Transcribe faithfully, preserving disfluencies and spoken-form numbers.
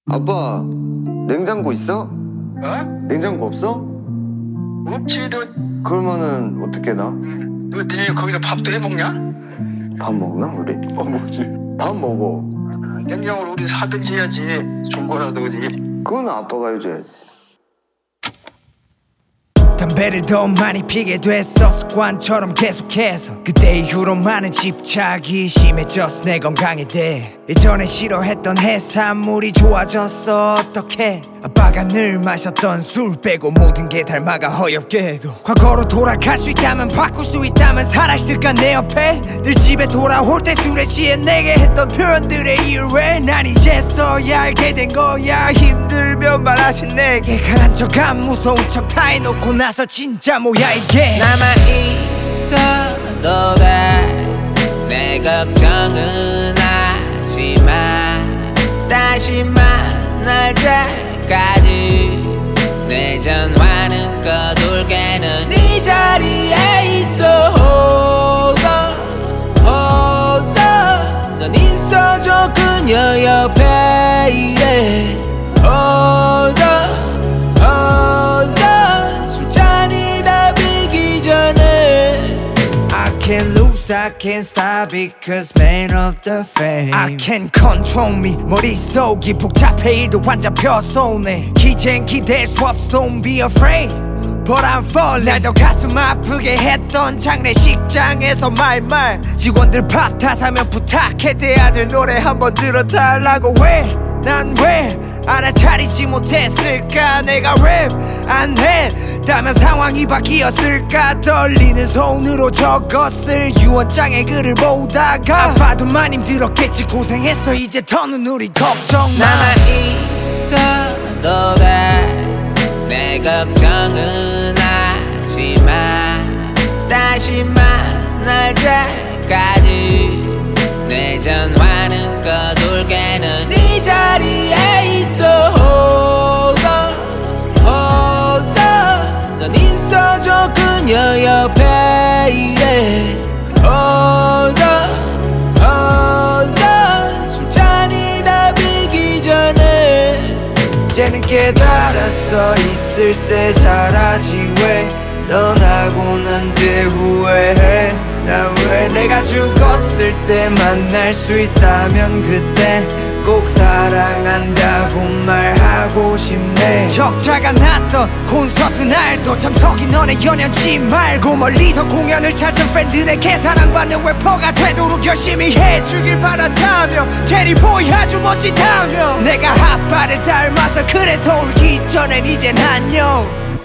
아빠, 냉장고 있어? 어? 냉장고 없어? 없지. 너, 그러면은 어떻게 나? 너 니네 거기서 밥도 해먹냐? 밥 먹나 우리? 어, 뭐지? 밥 먹어. 냉장고를 우리 사든지 해야지. 중고라도 어디. 그거는 아빠가 해줘야지. 담배를 더 많이 피게 됐어. 습관처럼 계속해서 그때 이후로 많은 집착이 심해졌어. 내 건강에 대해 예전에 싫어했던 해산물이 좋아졌어. 어떡해. 아빠가 늘 마셨던 술 빼고 모든 게 닮아가 허엽게도. 과거로 돌아갈 수 있다면 바꿀 수 있다면 살아있을까 내 옆에. 늘 집에 돌아올 때 술에 취해 내게 했던 표현들의 이유 왜 난 이제서야 알게 된 거야. 힘들면 말하신 내게 강한 척 안 무서운 척 다 해놓고 나서 진짜 뭐야 이게. 나만 있어도 돼. 내 걱정은 하지마. 다시 만날 때까지 내 전화는 꺼둘게. 넌 이 자리에 있어. Hold on, hold on. 넌 있어줘 그녀 옆에. yeah. Hold on, hold on. 술잔이 다 비기 전에 I can't lose, I can't stop because man of the fame. I can't control me. 머릿속이 복잡해 일도 안 잡혀 손에. 기젠 기댈 수 없어. Don't be afraid. But I'm falling. 날 더 가슴 아프게 했던 장례식장에서 말말. 직원들 밥 다 사면 부탁해 내 아들 노래 한번 들어달라고. 왜? 난 왜? 알아차리지 못했을까. 내가 랩 안 했다면 상황이 바뀌었을까. 떨리는 손으로 적었을 유언장의 글을 보다가 아빠도 많이 힘들었겠지. 고생했어 이제 더는 우리 걱정 마. 나만 있어도 돼. 내 걱정은 하지마. 다시 만날 때까지 내 전화는 꺼둘게. 넌 이 자리에 있어. Hold on, hold on. 넌 있어줘 그녀 옆에. yeah. Hold on, hold on. 술잔이 다 비기 전에 이제는 깨달았어. 있을 때 잘하지 왜 떠나고 난 뒤에 후회해. 난 왜 내가 죽었을 때 만날 수 있다면 그때 꼭 사랑한다고 말하고 싶네. 적자가 났던 콘서트 날도 참석이 너네 연연치 말고 멀리서 공연을 찾은 팬들에게 사랑받는 래퍼가 되도록 열심히 해주길 바란다며. 제리보이 아주 멋지다며. 내가 핫바를 닮아서 그래 더 울기 전엔 이젠 안녕.